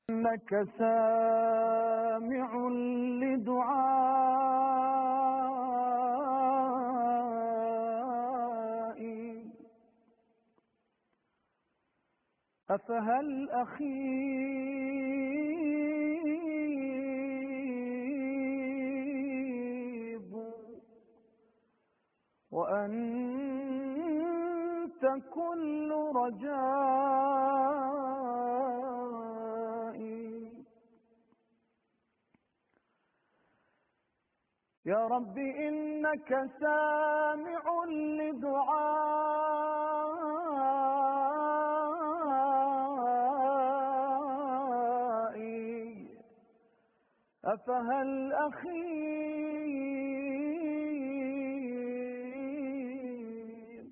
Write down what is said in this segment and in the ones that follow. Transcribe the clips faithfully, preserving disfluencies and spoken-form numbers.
إنك سامع لدعائي أفهل أخيب وأنت كل رجائي. يا رب إنك سامع لدعائي أفهل أخيب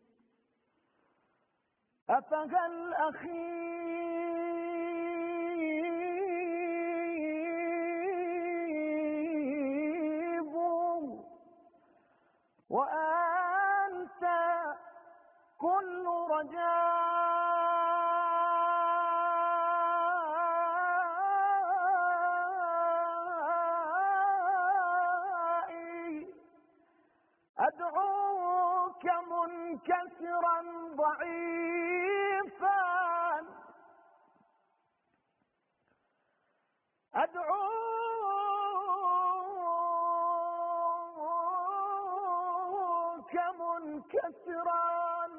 أفهل أخيب وأنت كل رجائي. أدعوك منكسرا ضعيفا أدعوك منكسرا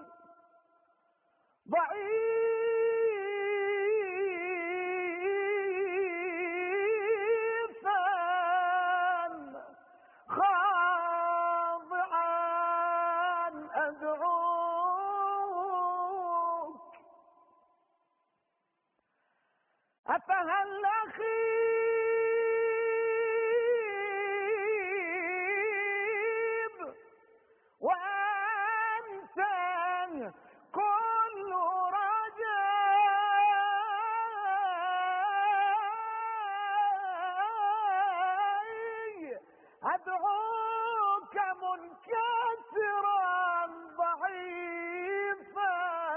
ضعيفا خاضعا أدعوك أفهل أخيب وأنت كل رجائي. أدعوك منكسرا ضعيفا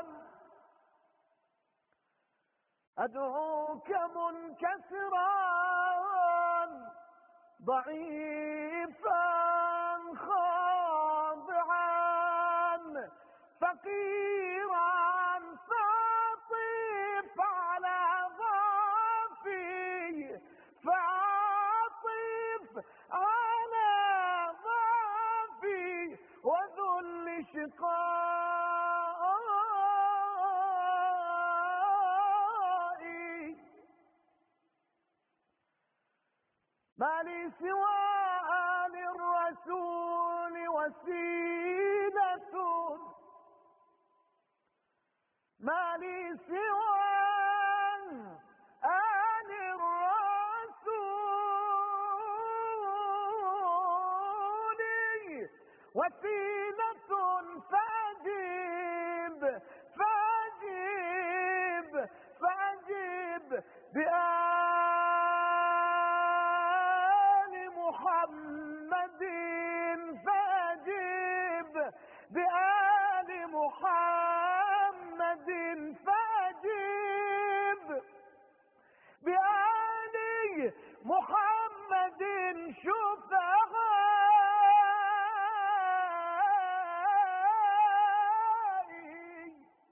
أدعوك منكسرا ضعيفا خاضعا فقيرا فاطف على ضعفي فاطف على ضعفي وذل شقائي. ما لي سوى آل الرسول وسيلة ما لي سوى آل الرسول وسيلة فأجب فأجب فأجب بآل محمد فأجب بآل محمد فأجب بآل محمد شفعائي.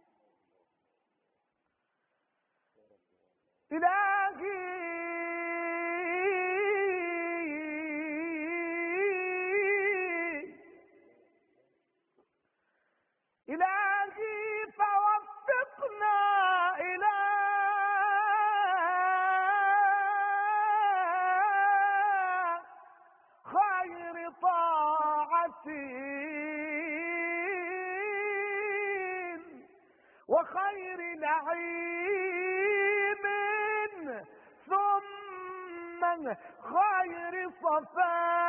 إلهي إلهي فوفقنا إلى خير طاعة وخير نعيم ثم خير صفاء